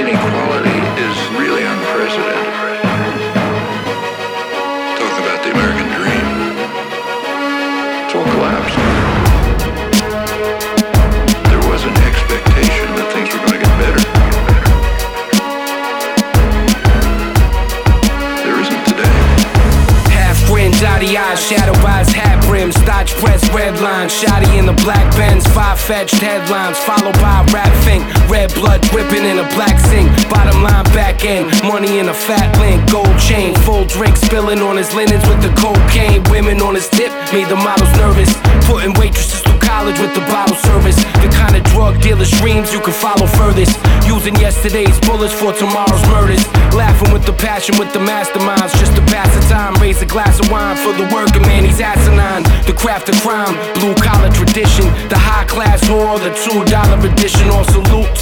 inequality is really unprecedented. Talk about the American dream. It's all collapsed. There was an expectation that things were going to get better. There isn't today. Half-grin, dotty eyes, shadow eyes, hat brim, starch press, red line, shoddy in the black Benz, far-fetched headlines, followed by a rap thing, red blood dripping in a black sink, bottom line back end, money in a fat link, gold chain, full drink spilling on his linens with the cocaine, women on his tip, made the models nervous, putting waitresses through college with the bottle service, the kind of drug dealer's dreams you can follow furthest, using yesterday's bullets for tomorrow's murders, laughing with the passion with the masterminds, just to pass the time, raise a glass of wine for the working man, he's asinine, the craft of crime, blue collar tradition, the high class whore, the $2 edition, or salute